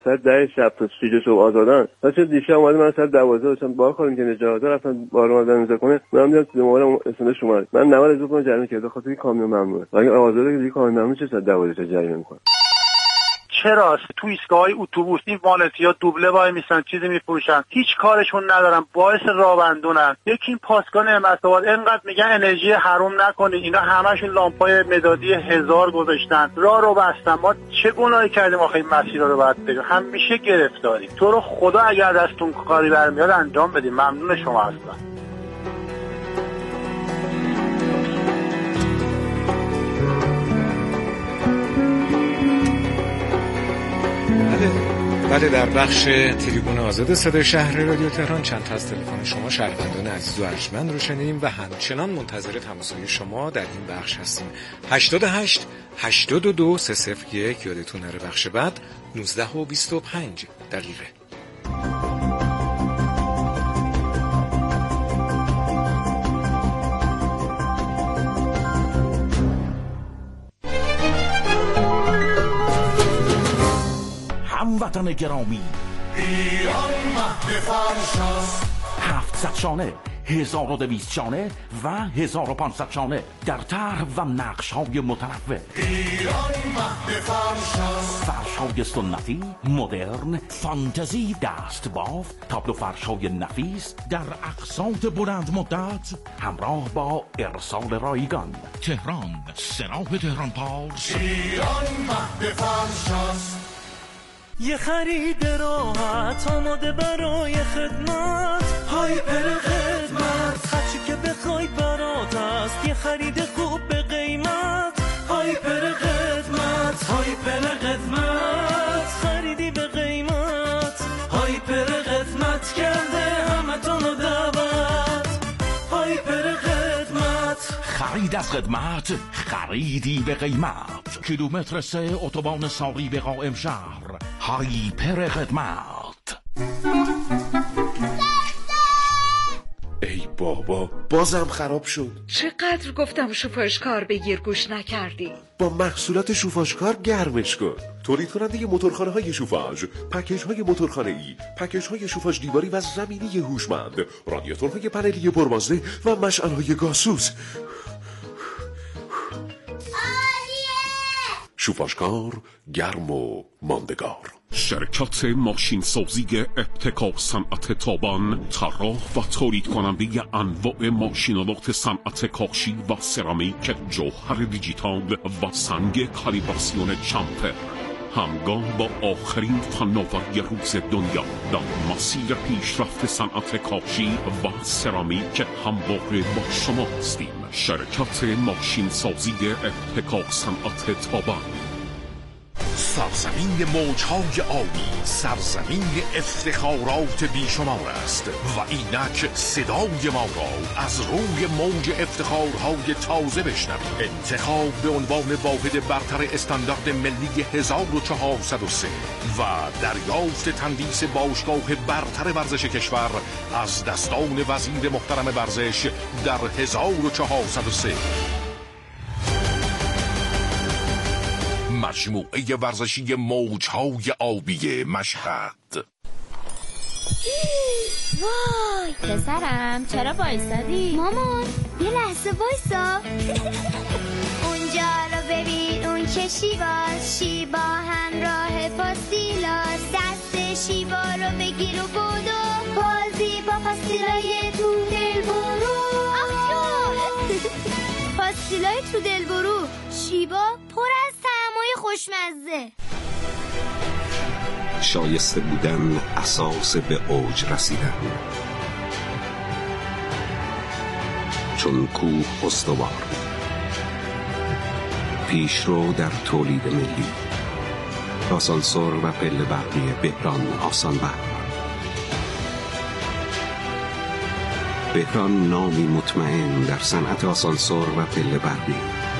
ساعت 10 شب تا 6 صبح آزادن. بچه دیشب اومد من ساعت 12 داشتم بار خوریم که نجات رفتن بار اومدن امضا کنه. من دیدم تو موبایلم اسمش اومد. من 90,000 تومان جریمه کردم خاطر این کامیون ممنوعه. اگه آزاده که کامیون ممنوع چه ساعت 12 تا جریمه میکنه؟ چرا تو ایستگاه‌های اتوبوس این وانتی‌ها دوبله وای میسن چیزی میفروشن هیچ کارشون ندارن باعث راهبندونن. یکی این پاسگاه نعمت‌آباد انقدر میگن انرژی حروم نکنید اینا همشون لامپای مدادی 1000 گذاشتن راه رو بستن. ما چه گناهی کردیم آخه این مسیرها رو باید بریم؟ همیشه گرفتاریم. تو رو خدا اگر دستون کاری برمیاد انجام بدید. ممنون شما هستم. بله در بخش تریبون آزاد صدای شهر رادیو تهران چند تا از تلفن شما شهروندان عزیز و ارجمند رو شنیدیم و همچنان منتظر تماس‌های شما در این بخش هستیم. 88 82 301 یادتون نره بخش بعد 19 و 25 دقیقه. هموطن گرامی ایران مهد فرشاست 700 شانه 1200 شانه و 1500 شانه در طرح و نقش‌های متنوع. ایران مهد فرشاست فرش‌های سنتی، مدرن، فانتزی، دستبافت، تابلو فرش‌های نفیس در اقساط بلند مدت همراه با ارسال رایگان. تهران، سراح تهران پارس. ایران مهد فرشاست یه خرید راحت آماده برای خدمت. هایپر خدمت هرچی که بخوای برات است. یه خرید خوب به قیمت. هایپر خدمت هایپر خدمت خریدی به قیمت. هایپر خدمت کرده همتون دعوت. هایپر خدمت خرید از خدمت خریدی به قیمت. کیلومتر 3 اتوبان ساقی به قائم شهر. هایپر خدمت. ای بابا بازم خراب شد. چقدر گفتم شوفاژکار بگیر گوش نکردی. با محصولات شوفاژکار گرمش کن. تولید کننده موتورخانه های شوفاژ، پکیج های موتورخانه ای، پکیج های شوفاژ دیواری و زمینی هوشمند، رادیاتورهای پنلی پربازده و مشعل های گازسوز. شوفاژکار گرم و ماندگار. شرکت ماشین سازی ابتکار صنعت تابان طراح و تولید کننده انواع ماشینالات صنعت کاشی و سرامیک، جوهر دیجیتال و سنگ کالیبراسیون چمپر، همگام با آخرین فناوری روز دنیا در مسیر پیشرفت صنعت کاشی و سرامیک همواره با شما هستیم. شرکت ماشین سازی ابتکار صنعت تابان. سرزمین موجهای آبی، سرزمین افتخارات بیشمار است و اینک صدای ما را از روی موج افتخارهای تازه بشنوید. انتخاب به عنوان واحد برتر استاندارد ملی 1403 و دریافت تندیس باشگاه برتر ورزش کشور از دستان وزیر محترم ورزش در 1403. مجموعه ورزشی موجهای آبی مشهد. وای پسرم چرا وایسادی؟ مامان یه لحظه وایسا. اونجا رو ببین اون که شیواست، شیبا همراه پاستیلاست. دست شیبا رو بگیر و بودو بازی با پاستیلای تو دل برو. پاستیلای تو دل برو شیبا پر از طعمای خوشمزه. شایسته بودن اساس به اوج رسیدن. چون کوه استوار، پیشرو در تولید ملی، آسانسور و پله برقی بهران آسان برق. بهران نامی مطمئن در صنعت آسانسور و پله برقی.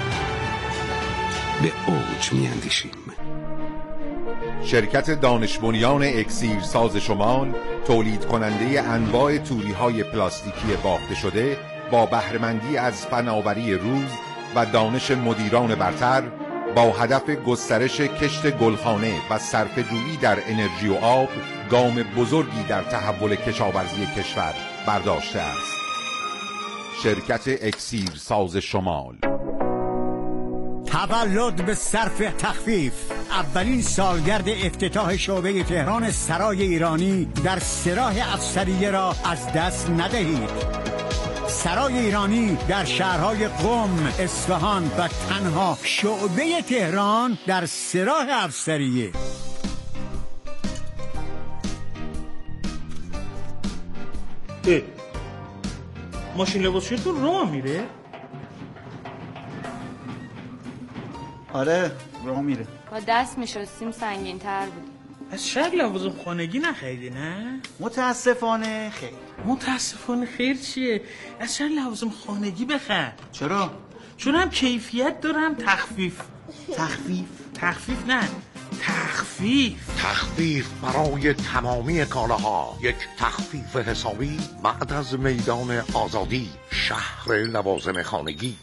به اوج میاندیشیم. شرکت دانش بنیان اکسیر ساز شمال، تولید کننده انواع تولی‌های پلاستیکی بافته شده با بهره‌مندی از فناوری روز و دانش مدیران برتر، با هدف گسترش کشت گلخانه و صرفه‌جویی در انرژی و آب گام بزرگی در تحول کشاورزی کشور برداشته است. شرکت اکسیر ساز شمال. تولد به صرف تخفیف، اولین سالگرد افتتاح شعبه تهران سرای ایرانی در سراح افسریه را از دست ندهید. سرای ایرانی در شهرهای قم، اصفهان و تنها شعبه تهران در سراح افسریه. ماشین لباسشویتون راه میره؟ آره راه میره. با دست میشستیم سنگین تر بود. از شاید لوازم خانگی نخریدی نه؟ متاسفانه خیر. متاسفانه خیر چیه؟ از شاید لوازم خانگی بخر. چرا؟ چون هم کیفیت داره هم تخفیف. تخفیف نه، تخفیف برای تمامی کالاها. یک تخفیف حسابی بعد از میدان آزادی، شهر لوازم خانگی.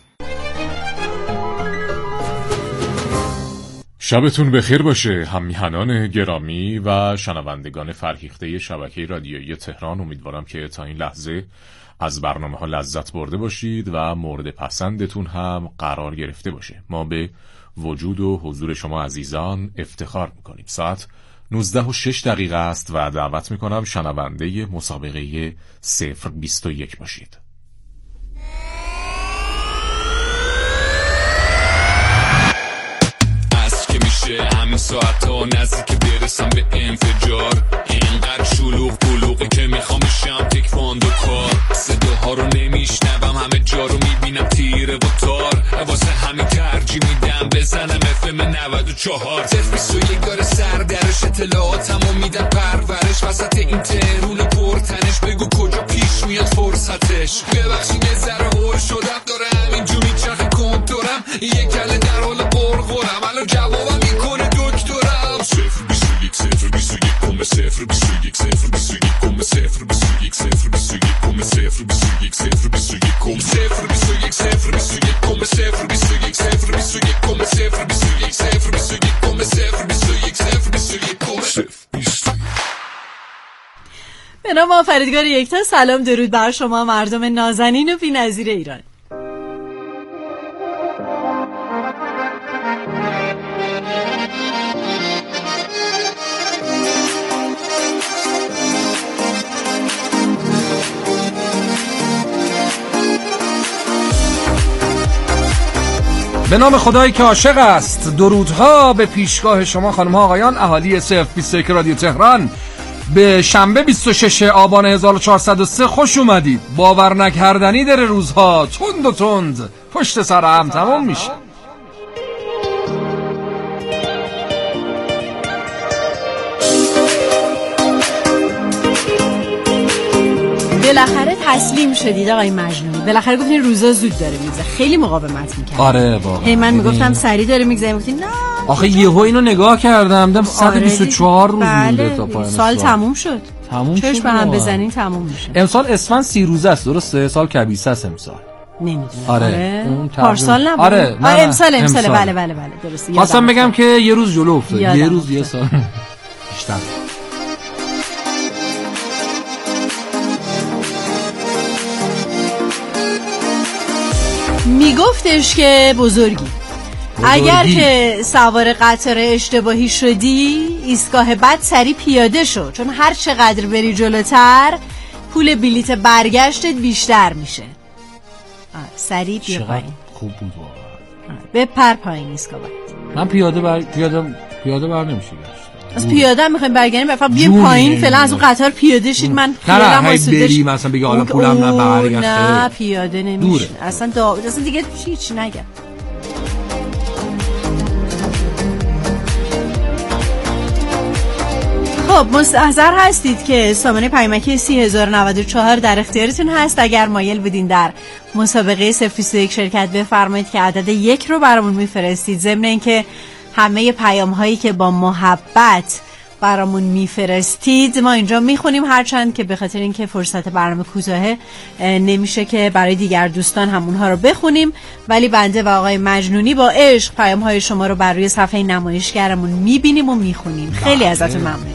شبتون بخیر باشه هممیهنان گرامی و شنوندگان فرهیخته شبکه رادیویی تهران. امیدوارم که تا این لحظه از برنامه ها لذت برده باشید و مورد پسندتون هم قرار گرفته باشه. ما به وجود و حضور شما عزیزان افتخار میکنیم. ساعت 19:06 است و دعوت میکنم شنونده مسابقه 021 باشید. همین ساعت ها نزدیک برسم به انفجار، اینقدر شلوغ بلوغه که میخوام بشم تکواندو کار. صداها رو نمیشنوم، همه جا رو میبینم تیره و تار، واسه همین ترجیح میدم بزنم FM 94. 021 داره سردرش، اطلاعاتمو میدم پرورش، وسط این تهرون پرتنش بگو کجا پیش میاد فرصتش. ببخشید یه ذره هول شدم، داره همینجور میچرخه کنتورم، یه کله در حال قرقرم، الان جوابم میکنه دکترم. 021 021 کم 021 021 کم 021 021 کم 021 021 کم 021 021 کم 021 021 کم 021 021 کم 021 021 کم 021. به نام آفریدگار یکتا، سلام درود بر شما مردم نازنین و بی‌نظیر ایران. به نام خدایی که عاشق است، درودها به پیشگاه شما خانم ها آقایان، اهالی 021 رادیو تهران. به شنبه 26 آبان 1403 خوش اومدید. باور نکردنی داره روزها تند و تند پشت سر هم تمام میشه. بالاخره تسلیم شدید آقای مجنونی، بالاخره گفتین روزا زود داره میگذره. خیلی مقاومت میکرد. آره واقعا. هی من میگفتم سری داره میگذره، گفتین نه. آخه یهو اینو نگاه کردم دیدم 124 روز مونده تا پایان سال تموم شد. چش به هم بزنین تموم میشه. امسال اسفند 30 روزه است، درسته؟ سال کبیسه است امسال. نمیدونم. آره. پارسال نبود. آره. امسال بله درسته. خواستم بگم که یه روز جلو افتاد. یه روز یه سال بیشتر. میگفتش که بزرگی اگر که سوار قطار اشتباهی شدی، ایستگاه بعد سری پیاده شو، چون هر چقدر بری جلوتر پول بلیت برگشتت بیشتر میشه. سری بیا پایین. خوب بود واقعا. بپر پایین ایستگاه بعد. من پیاده بر نمیشه گشت. از پیاده میخوایم برگردیم، فقط بیا پایین فعلا از اون قطار پیاده شید. من خیالم واسه داشت مثلا بگه حالا پولم نه برگشت. نه پیاده نمیشه اصلا دیگه هیچ نگم. خب مستحضر هستید که سامانه پیامکی 30,094 در اختیارتون هست. اگر مایل بودین در مسابقه 021 شرکت بفرمایید که عدد 1 رو برامون میفرستید. ضمن اینکه همه پیام هایی که با محبت برامون میفرستید ما اینجا میخونیم، هرچند که به خاطر اینکه فرصت برنامه کوتاهه نمیشه که برای دیگر دوستان همونها رو بخونیم، ولی بنده و آقای مجنونی با عشق پیام های شما رو بر روی صفحه نمایشگرمون میبینیم و میخونیم. خیلی ازتون ممنونیم.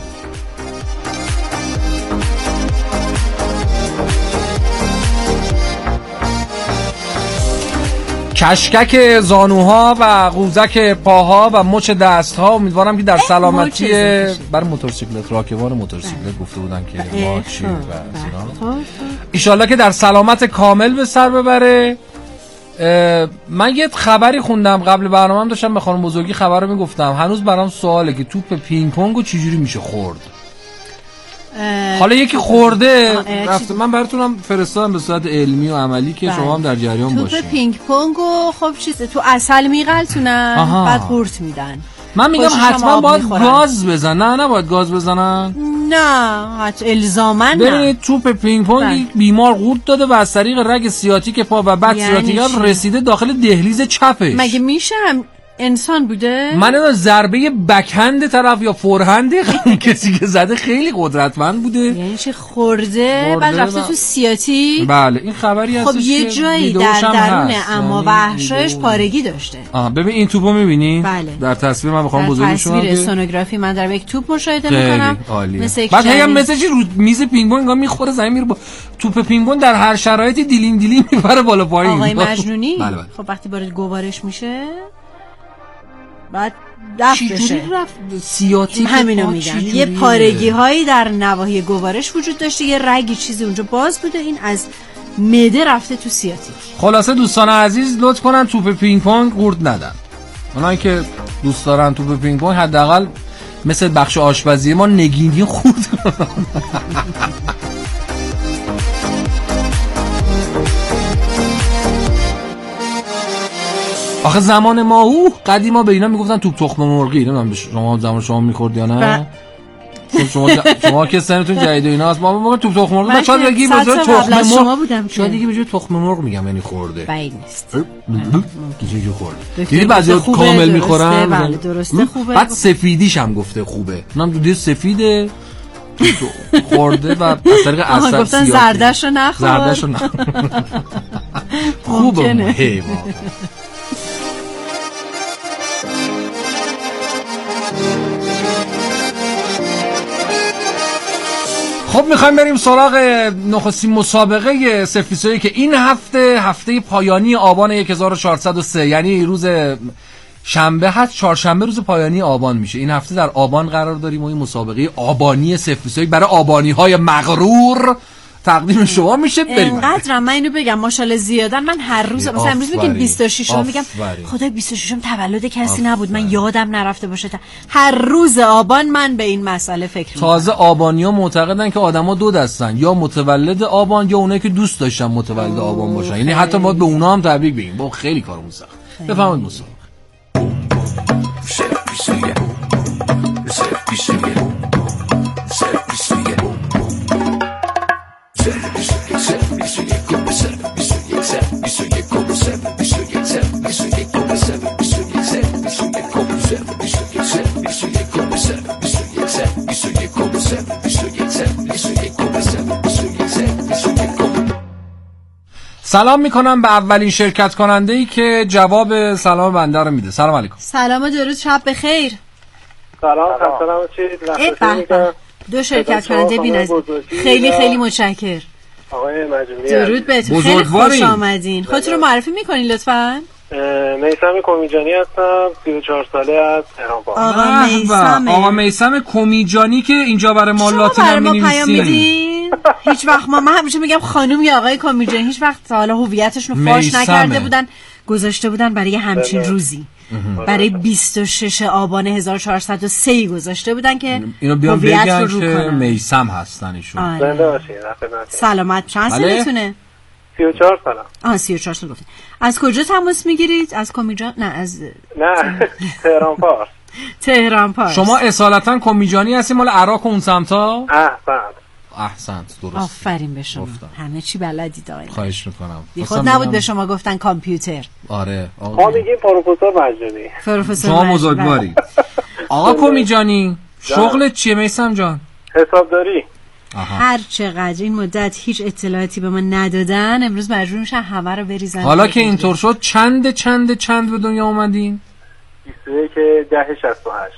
کشکک زانوها و قوزک پاها و مچ دستها، امیدوارم که در سلامتی برای موتورسیکلت، راکبان موتورسیکلت گفته بودن که ماچی و ایشالله که در سلامت کامل به سر ببره. من یه خبری خوندم قبل برنامه‌ام، داشتم به خانم بزرگی خبر رو میگفتم، هنوز برام سواله که توپ پینگ پونگو چجوری میشه خورد. حالا یکی خورده رفته، من براتونم فرستادم به صورت علمی و عملی که شما هم در جریان باشید. توپ پینگ پونگو خب چیزه تو عسل میغلطونن بعد قورت میدن. من میگم حتما باید گاز بزنن. نه نباید گاز بزنن، نه حتی الزاماً نه. ببینید توپ پینگ پونگ بیمار قورت داده و از طریق رگ سیاتیک پا و بعد سیاتیک رسیده داخل دهلیز چپش. مگه میشه هم انسان بوده؟ من اون ضربه بکهند طرف یا فورهند کسی که زده خیلی قدرتمند بوده، یعنی چه خورده بعد رفته تو سیاتی. بله این خبری هستش. خب یه جایی در درون اما وحشایش پارگی داشته. ببین این توپو می‌بینی؟ بله. در تصویر من می‌خوام بزرگش کنم. تصویر سونوگرافی من در یک توپ مشاهده می‌کنم. بعد هی مثل چی رو میز پینگ پونگ می‌خوره زمین میره. توپ پینگ پونگ در هر شرایطی دیلین دیلین میبره بالا پایین. آقای مجنونی بله. خب وقتی وارد گوارش میشه بعد دفع بشه. سیاتیک همینو میگن. یه پارگی هایی در نواحی گوارش وجود داشته، یه رگی چیزی اونجا باز بوده، این از معده رفته تو سیاتیک. خلاصه دوستان عزیز لطف کنن توپ پینگ پونگ قورت ندن. اونایی که دوست دارن توپ پینگ پونگ حداقل مثل بخش آشپزی ما نگینی خورد کنن. آخه زمان ما قدیما به اینا میگفتن توپ تخم مرغی. نمیدونم شما زمان شما میخورد یا نه؟ شما که سنتون جدید و ایناست. ما موقع توپ تخم مرغ شاید بگی به جای تخم مرغ، شاید دیگه به جای تخم مرغ میگم یعنی خورده. بعید نیست. چیزی خورده. دیدی بعضیا کامل میخورن. بله درسته خوبه. بعد سفیدیش هم گفته خوبه. اونم دو سفیده خورده و از طریق عسل گفتن زردش رو نخور. زردش رو نخور. خوبه حیوان. خب میخوایم بریم سراغ نخستین مسابقه سفیسایی که این هفته پایانی آبان 1403، یعنی روز شنبه هست، چهارشنبه روز پایانی آبان میشه. این هفته در آبان قرار داریم و این مسابقه آبانی سفیسایی برای آبانی های مغرور تقدیم شما میشه. بریم. اینقدر من اینو بگم ماشاءالله زیادن. من هر روز مثلا امروز میگم 26 میگم خدای 26م تولد کسی نبود من یادم نرفته باشه. هر روز آبان من به این مسئله فکر میکنم. تازه آبانی‌ها معتقدن که آدما دو دستن، یا متولد آبان یا اونایی که دوست داشتن متولد آبان باشن. یعنی حتی ما به اونا هم تبریک بگیم. با خیلی کارمون سخت. بفهمید مسابقه. سلام میکنم به اولین شرکت کننده ای که جواب سلام بنده رو میده. سلام علیکم. سلام و درود، شب بخیر. سلام خسته دو شرکت کننده بی‌نظیر. خیلی متشکر. آقای مجنونی درود بهتون. خیلی خوش آمدین. خودتون رو معرفی میکنین لطفاً؟ میثم کمیجانی هستم، 34 ساله از تهران. آقا میثم کمیجانی که اینجا برای ما لاتینم می‌نویسین. هیچ وقت من همیشه میگم خانم یا آقای کمیجانی، هیچ وقت حالا هویتشون رو فاش نکرده بودن، گذاشته بودن برای همچین روزی. برای 26 آبان 1403 گذاشته بودن که اینو بیان بگن که میثم هستن ایشون. زنده باشین. سلامت. چند سالتونه؟ 34 سالم. 34 سال گفتین. از کجا تماس میگیرید؟ از کمیجان؟ نه تهران پارس. تهران پارس. شما اصالتا کمیجانی هستین، مال عراق اون سمتا؟ احسنت درست. آفرین به شما. همه چی بلدید آقای. خواهش میکنم. خود نبود به شما گفتن کامپیوتر. آره. ما میگیم پروفسور مجنونی. پروفسور شما بزرگواری. آقا کمیجانی شغلت چیه میثم جان؟ حسابداری. هر چقدر این مدت هیچ اطلاعاتی به من ندادن امروز مجبور میشن همه رو بریزن. حالا که اینطور شد چند به دنیا اومدین؟ 21/10/68.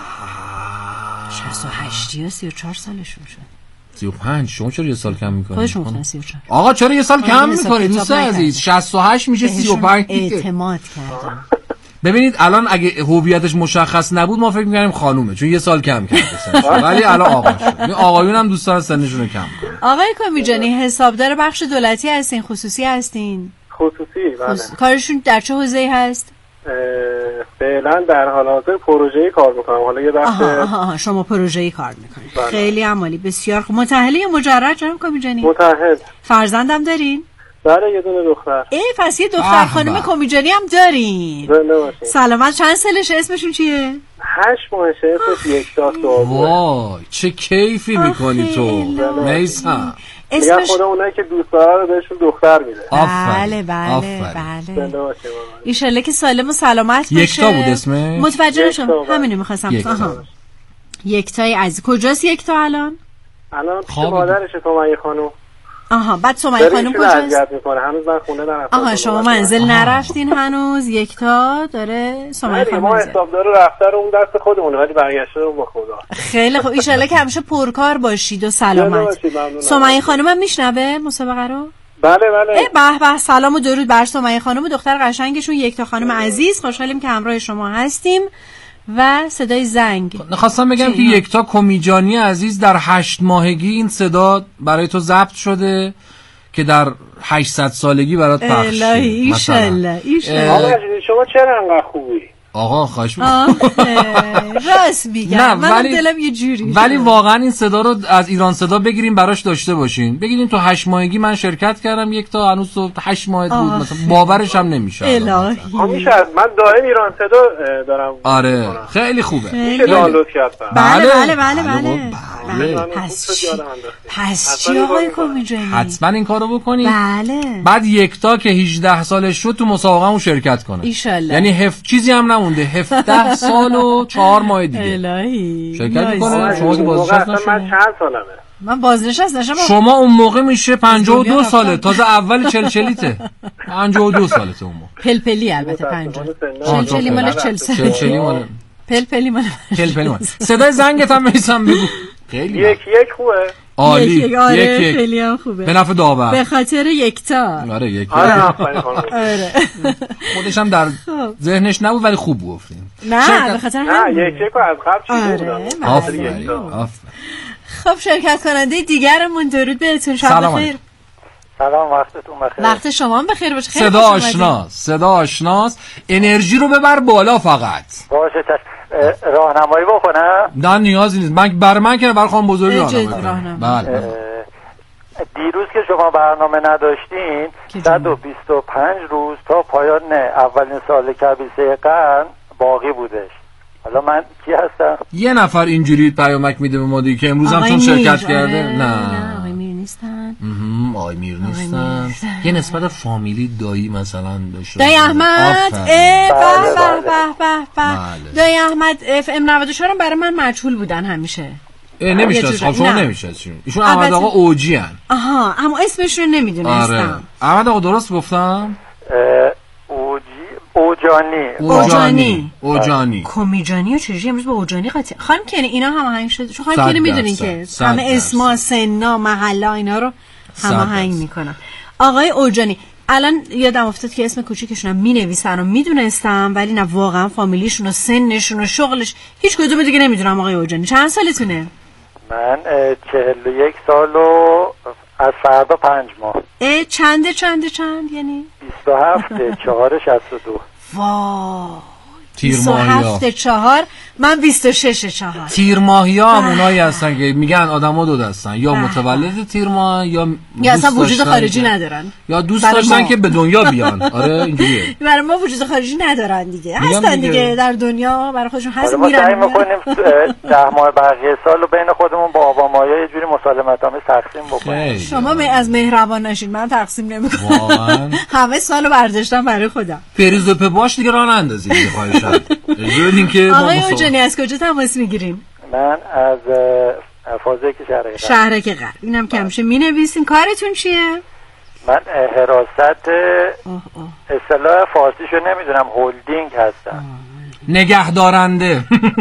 68 یا 34 سالشون شد. 35. شما چرا یه سال کم میکنید؟ خودشون گفتن 34. آقا چرا یه سال کم میکنید دوست عزیز؟ 68 میشه 35. اعتماد کردم. ببینید الان اگه هویتش مشخص نبود ما فکر می‌کردیم خانومه چون یه سال کم کرده ولی الان آقا شد. این آقایون هم دوست دارن سنشون رو کم کنن. آقای کمیجانی حسابدار بخش دولتی هستین خصوصی هستین؟ خصوصی بله. کارشون در چه حوزه‌ای هست؟ فعلا در حال حاضر پروژه‌ای کار میکنم. حالا یه بخش شما پروژه‌ای کار میکنید. بله. خیلی عالی بسیار خوب. متأهلی یا مجرد جناب کمیجانی؟ متأهل. فرزندم دارین؟ بله یه دونه دختر. پس یه دختر خانم کمیجانی هم دارین. سلامت. چند سالشه؟ اسمشون چیه؟ 8 ماهشه. اسمش یکتا سوابه. وای چه کیفی میکنی تو میثم. اسمش خود اونایی که دوست داره رو بهشون دختر میده. بله. ایشالله که سالم و سلامت باشه. یکتا بود اسمش؟ متوجه نشدم. همینو می‌خواستم. یکتای عزیز. کجاست یکتا الان؟ الان پیش مادرشه سمیه خانم. بعد سمیه خانم کجاست؟ هنوز من خونه نرفتم. شما منزل نرفتین هنوز؟ یکتا داره سمیه خانم. ما حسابدار رفته رو اون دست خودمونه ولی برگشته رو با خدا. خیلی خوب. ان که همیشه پرکار باشید و سلامت. سمیه خانم هم میشنوه مسابقه رو؟ بله. به سلام و درود بر سمیه خانم و دختر قشنگشون یکتا خانم عزیز. خوشحالیم که همراه شما هستیم. و صدای زنگ. خواستم بگم که یکتا کمیجانی عزیز در 8 ماهگی این صدا برای تو ضبط شده که در 800 سالگی برات پخش شه. ایشالله. آقا شما چرا انقدر خوبی؟ آقا خواهش می‌کنم. راست میگم. من دلم یه جوری. ولی واقعا این صدا رو از ایران صدا بگیریم براش داشته باشین. بگیریم تو 8 ماهگی من شرکت کردم یکتا هنوز تو 8 ماه بود مثلا باورش هم نمیشه. الهی. میشه من دائم ایران صدا دارم. آره خیلی خوبه. میشه دانلود کردم. بله. پس چی آقای کمیجانی؟ حتما این کارو بکنید. بله. بعد یکتا که 18 سالش شد تو مسابقه‌مون شرکت کنه. ایشالله. یعنی چیزی هم نمونده. 17 سال و 4 ماه دیگه. الهی. شرکت می‌کنه. شما که بازنشسته نشدید. من چند سالمه؟ من بازنشسته نشدم. شما اون موقع میشه 52 ساله. تازه اول چلچلیته. 52 سالته اون موقع. پلپلی البته 50. چلچلی مال 40 سال. چلچلی مال پلپلی مال. صدای زنگت هم میسم بگو. خیلی یک خوبه. عالی. یک خیلی هم خوبه. به نفع داور. به خاطر یکتا. آره یکتا. آره. خودش هم در ذهنش نبود ولی خوب گفتین. نه به خاطر هم. یک از قبل چی بود؟ آفرین. خب شرکت کننده دیگرمون درود بهتون. شب بخیر. سلام وقتتون بخیر. وقت شما هم بخیر باشه. صدا آشناست. انرژی رو ببر بالا فقط. باشه راهنمایی بکنم؟ نه نیازی نیست. برای من که برای خانم بزرگی راهنمایی. بله. دیروز که شما برنامه نداشتین 125 روز تا پایان اولین سال کبیسه قرن باقی بودش. حالا من کی هستم؟ یه نفر اینجوری پیامک میده به ما دیگه که امروز هم چون شرکت کرده. نه آقای میر نیستن. آقای میر نیستن. یه نسبت فامیلی دایی مثلا داشته. دایی احمد. دایی احمد FM 94 هم برای من مجهول بودن همیشه. نمیشناسم. شما نمیشناسین. ایشون احمد آقا اوجی ان. اما اسمش رو نمیدونستم. آره. احمد آقا درست گفتم؟ اوجانی. کمیجانی و چجوری امروز با اوجانی قاطی. خانم کنی اینا هماهنگ شده. چون خانم کنی میدونین که همه اسما، سنا، محلا اینا رو هماهنگ میکنن. آقای اوجانی الان یادم افتاد که اسم کوچیکشون هم مینویسن و میدونستم ولی نه واقعا فامیلیشون و سنشون و شغلش هیچ کدوم دیگه نمیدونم. آقای اوجانی چند سالتونه؟ من 41 سال و از فردا 5 ماه. چند یعنی 27/4/62. واه تیر ماهی 27/4 من 26/4. تیر ماهی ها هم اونایی هستن که میگن آدما دو دستن یا متولد تیر ماه یا اصلا وجود خارجی ندارن یا دوست داشتن که به دنیا بیان. آره اینجوریه. برای ما وجود خارجی ندارن دیگه. هستن دیگه در دنیا برای خودشون هست میرن. ما سعی می‌کنیم 10 ماه بقیه سالو بین خودمون با آبامایا یه جوری مسالمت‌آمیز تقسیم بکنیم. شما از مهربان نشین. من تقسیم نمی‌کنم. واقعا همه سالو برداشتم برای خودم. پریز و باش دیگه راه نندازید خواهشاً. آقای اوجانی از کجا تماس میگیریم؟ من از فازک شهرک غرب. اینم که همیشه می نویسین. کارتون چیه؟ من حراست اصطلاح فارسیشو نمیدونم، هولدینگ هستم. نگهدارنده.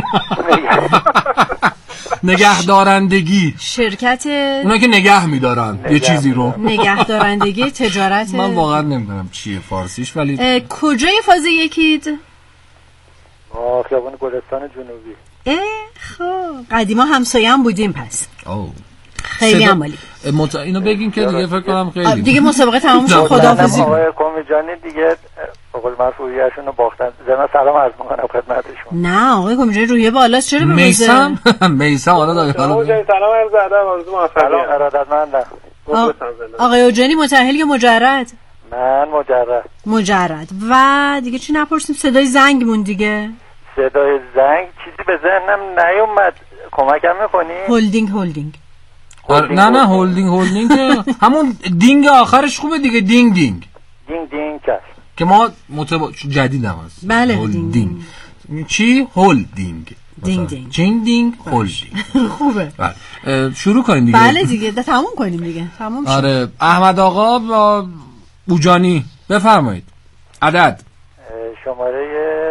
نگهدارندگی. شرکت اونا که نگه میدارن یه چیزی رو. نگهدارندگی تجارت. من واقعا نمیدونم چیه فارسیش، ولی کجای فاز یکید؟ خیابان گلستان جنوبی. خب قدیما همسایه هم بودیم پس. خیلی عمالی. اینو بگین که دیگه فکر کنم خیلی دیگه مسابقه تموم شد. خداحافظی. آقای کمیجانی دیگه بقول معروف رویه‌شون رو باختن. ضمن سلام عرض می‌کنم خدمتشون. نه آقای کمیجانی رویه بالاست. چرا به میثم حالا داره سلام عرض ادب آرزو موفقیت. سلام ارادتمندم. آقای اوجانی متأهل یا مجرد؟ من مجرد. و دیگه چی نپرسیم؟ صدای زنگ مون دیگه. صدای زنگ چیزی به ذهنم نیومد. کمکم می‌کنی؟ هولدینگ. نه هولدینگ که همون دینگ آخرش خوبه دیگه. دینگ که ما جدیدم هست. بله هولدینگ. چی؟ هولدینگ. دینگ هولدینگ. خوبه. شروع کنیم دیگه. بله دیگه تموم کنیم دیگه. تموم شد. آره احمد آقا و اوجانی بفرمایید. عدد شماره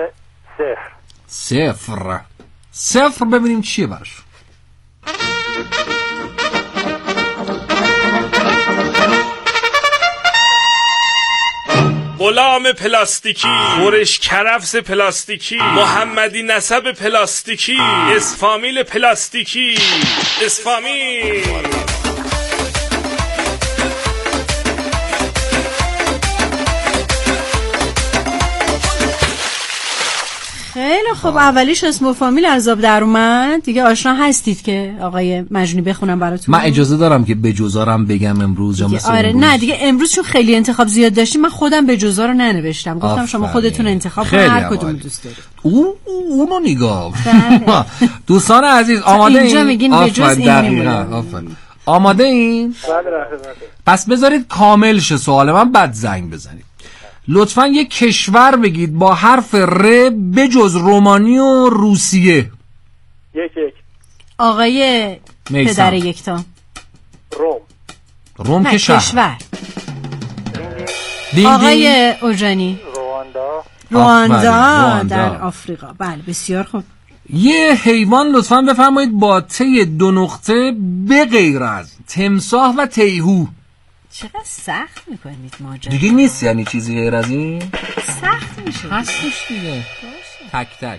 0 ببینیم چیه براش. غلام پلاستیکی، خورش کرفس پلاستیکی، محمدی نسب پلاستیکی، اسفامیل پلاستیکی، اسفامیل. خیلی خب اولیش اسم و فامیل از آب در اومد دیگه. آشنا هستید که آقای مجنی بخونم براتون؟ من اجازه دارم که بجزارم بگم امروز یا مثلا آره نه دیگه امروز چون خیلی انتخاب زیاد داشتیم من خودم بجزا رو ننوشتم. گفتم شما خودتون انتخاب کنید هر کدوم دوست دارید. اونو نگاه. دوستان عزیز آماده این؟ اینجا میگین بجز این میمونه. آماده این؟ پس بذارید کامل شه سوال من بعد زنگ بزنید. لطفاً یک کشور بگید با حرف ر بجز رومانی و روسیه. یک آقای پدر یکتا. روم که کشور. آقای اوجانی. رواندا در آفریقا. بله بسیار خوب. یه حیوان لطفاً بفرمایید با ت 2 نقطه به غیر از تمساح و تیهو. چقدر سخت میکنید ماجرا دیگه نیست یعنی چیزی غیر از این؟ سخت میشه. هستش دیگه. تک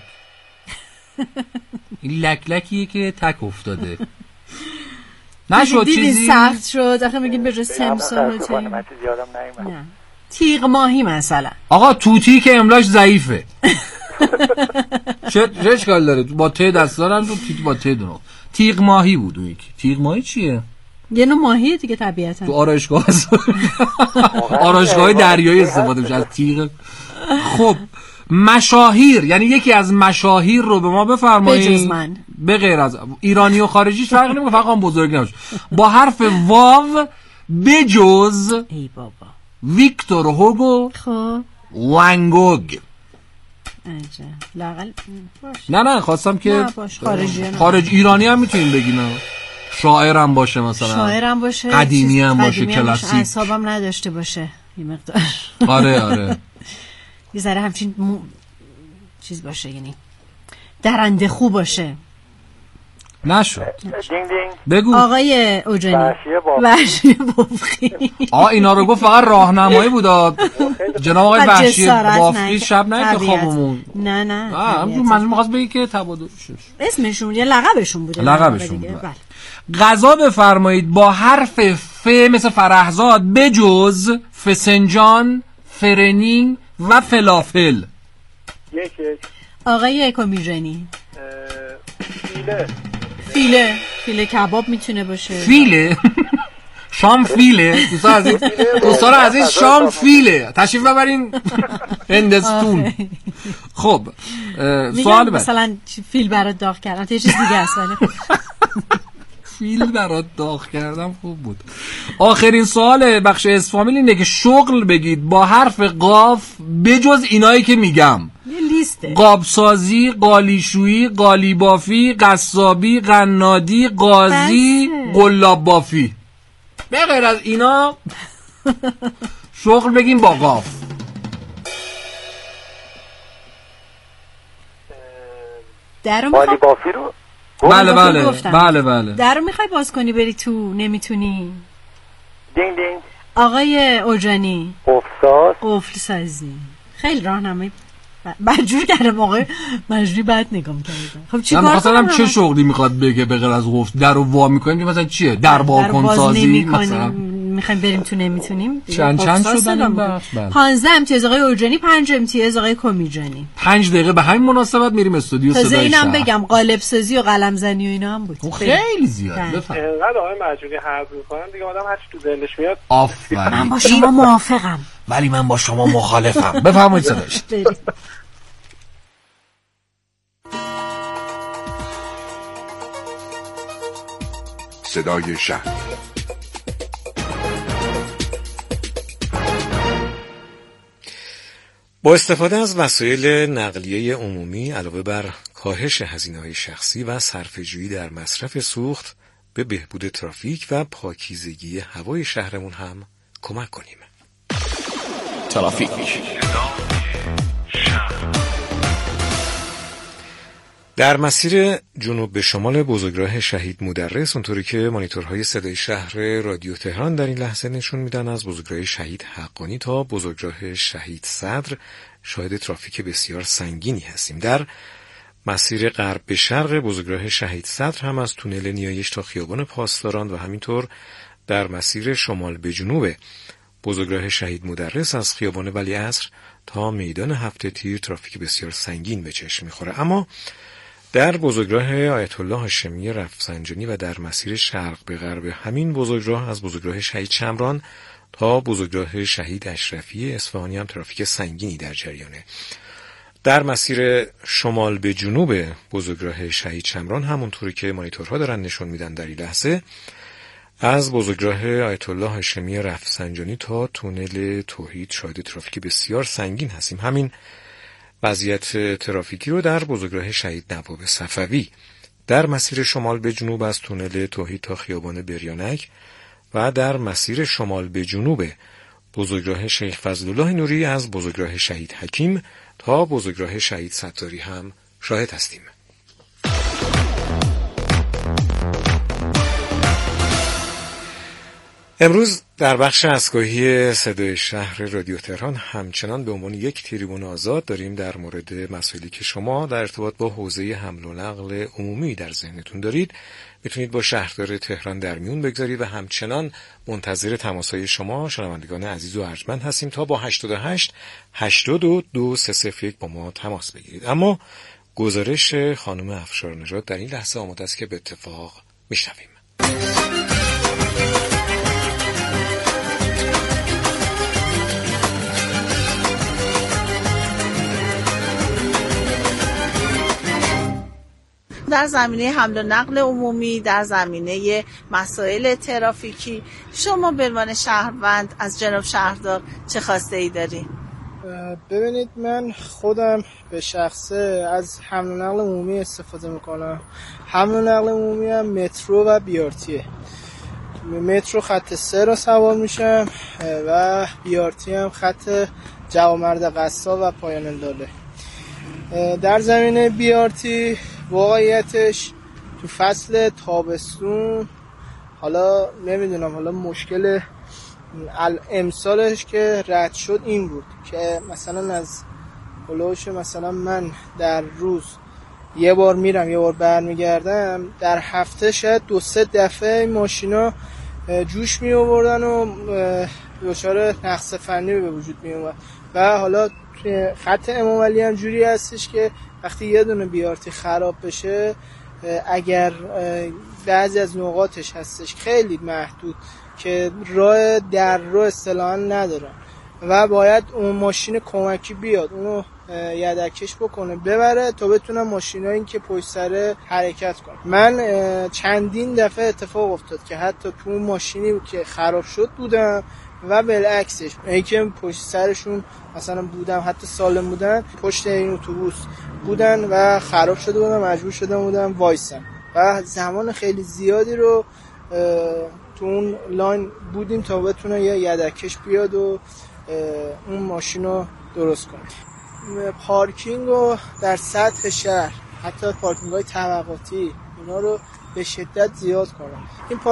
این لکلکیه که تک افتاده. نشد چیزی سخت شد. آخه میگیم به جز تمساح و تیهو. نه تیغ ماهی مثلا. آقا توتی که املاش ضعیفه. چه اشکال داره؟ با ت دست دارن تو با ت 2 نقطه. تیغ ماهی بود اون یکی. تیغ ماهی چیه؟ یه نوع ماهیه دیگه طبیعتا. تو آرایشگاه دریایی استفاده میشه از تیغ. خب مشاهیر یعنی یکی از مشاهیر رو به ما بفرمایید. بجز من. به غیر از ایرانی و خارجیش فرق نمیکنه، فقط بزرگ نمیشه. با حرف واو بجز ای بابا ویکتور هوگو. خب وانگوگ. لاقل نه خواستم که خارج ایرانی هم میتونیم بگیم. شاعرم باشه مثلا. شاعرم باشه. قدیمی هم باشه کلاسیک. اعصابم نداشته باشه یه مقدار. آره یه ذره همچین چیز باشه یعنی درنده خوب باشه. نشد. دینگ بگو آقای اوجانی. وحشی بافقی. اینا رو گفت فقط راهنمایی بود. جناب آقای وحشی بافقی شب نه که خوابمون. نه من می‌خواست بگی که تبادل شد. اسمشون یه لقبشون بوده. بله. غذا بفرمایید با حرف ف مثل فرهزاد بجز فسنجان، فرنین و فلافل. یک آقای کمیژنی. فیله کباب میتونه باشه. فیله شام فیله. دوستان عزیز شام فیله. تشریف ببرین هندستون. خب سوال بعد. مثلا فیل برات داغ کردم یه چیز دیگه است ولی فیل برات داغ کردم خوب بود. آخرین سوال بخش اسفامیل اینه که شغل بگید با حرف قاف بجز اینایی که میگم. لیسته. قابسازی، قالیشویی، قالیبافی، قصابی، قنادی، قاضی، قلاب بافی. به غیر از اینا شغل بگیم با قاف. قالی بافی رو بله. در رو میخوای باز کنی بری تو، نمیتونی. دینگ دینگ. آقای اوجانی، قفل سازی. خیلی راهنمایی مجبور کردم آقای مجبوری بعد نگام کردم. خب چی کار کنم؟ چه شغلی میخواد بگه به غیر از قفل؟ در رو وا میکنیم مثلا چیه؟ در واکن سازی مثلا میخوایم بریم تو نمیتونیم. چند شدن؟ 15 امتیاز آقای اوجانی، 5 امتیاز آقای کمیجانی. 5 دقیقه به همین مناسبت میریم استودیو صدای شهر. اینم بگم قالب سازی و قلم زنی و اینا هم بود. خیلی زیاد. بفهم. اینقدر آقای مجبوری حرف میکنن دیگه آدم هر چی تو ذهنش میاد. آفرین. من با شما موافقم. ولی من با شما مخالفم. بفرمایید صداش. صدای شهر. با استفاده از وسایل نقلیه عمومی علاوه بر کاهش هزینه‌های شخصی و صرفه‌جویی در مصرف سوخت به بهبود ترافیک و پاکیزگی هوای شهرمون هم کمک کنیم. ترافیک. در مسیر جنوب به شمال بزرگراه شهید مدرس، اونطوری که مانیتورهای صدای شهر رادیو تهران در این لحظه نشون میدن، از بزرگراه شهید حقانی تا بزرگراه شهید صدر شاهد ترافیک بسیار سنگینی هستیم. در مسیر غرب به شرق بزرگراه شهید صدر هم از تونل نیایش تا خیابان پاسداران و همینطور در مسیر شمال به جنوب بزرگراه شهید مدرس از خیابان ولیعصر تا میدان هفت تیر ترافیک بسیار سنگین به چشم میخوره. اما در بزرگراه آیت الله هاشمی رفسنجانی و در مسیر شرق به غرب همین بزرگراه از بزرگراه شهید شمران تا بزرگراه شهید اشرفی اصفهانی هم ترافیک سنگینی در جریانه. در مسیر شمال به جنوب بزرگراه شهید شمران همونطوری که مانیتورها دارن نشون میدن در این لحظه، از بزرگراه آیت الله هاشمی رفسنجانی تا تونل توحید شاهد ترافیک بسیار سنگین هستیم. همین وضعیت ترافیکی رو در بزرگراه شهید نواب صفوی در مسیر شمال به جنوب از تونل توحید تا خیابان بریانک و در مسیر شمال به جنوب بزرگراه شیخ فضلالله نوری از بزرگراه شهید حکیم تا بزرگراه شهید ستاری هم شاهد هستیم. امروز در بخش اسکاهی صدای شهر رادیو تهران همچنان به عنوان یک تریبون آزاد داریم در مورد مسائلی که شما در ارتباط با حوزه حمل و نقل عمومی در ذهنتون دارید میتونید با شهردار تهران در میون بگذارید و همچنان منتظر تماس‌های شما شنوندگان عزیز و ارجمند هستیم تا با 88 82 301 با ما تماس بگیرید. اما گزارش خانم افشارنژاد در این لحظه آماده است که به اتفاق میشنویم. در زمینه حمل و نقل عمومی، در زمینه مسائل ترافیکی، شما به عنوان شهروند از جناب شهردار چه خواسته ای داری؟ ببینید، من خودم به شخصه از حمل و نقل عمومی استفاده میکنم. حمل و نقل عمومی هم مترو و بیارتیه. مترو خط 3 رو سوار میشم و بیارتی هم خط جوامرد قصاب و پایان الدوله. در زمینه بیارتی واقعیتش تو فصل تابستون، حالا نمیدونم، حالا مشکل امسالش که رد شد این بود که مثلا از هلوش مثلا من در روز یه بار میرم یه بار برمیگردم، در هفته شاید 2-3 دفعه این ماشینا جوش می آوردن و دچار نقص فنی به وجود می اومد. و حالا خط امام علی هم جوری هستش که وقتی یه دونه بیارتی خراب بشه، اگر بعضی از نقاطش هستش خیلی محدود که راه در رو اصطلاحاً ندارن و باید اون ماشین کمکی بیاد اونو یدکش بکنه ببره تا بتونن ماشینایی که پشت سر حرکت کنه. من چندین دفعه اتفاق افتاد که حتی تو اون ماشینی که خراب شد بودم و بالعکسش ای که پشت سرشون مثلا بودم، حتی سالم بودن، پشت این اتوبوس بودن و خراب شده بودن، مجبور شده بودن وایسن و زمان خیلی زیادی رو تو اون لاین بودیم تا بتونه یه یدکش بیاد و اون ماشین رو درست کنه. پارکینگ رو در سطح شهر، حتی پارکینگ های طبقاتی، اینا رو به شدت زیاد کنه. این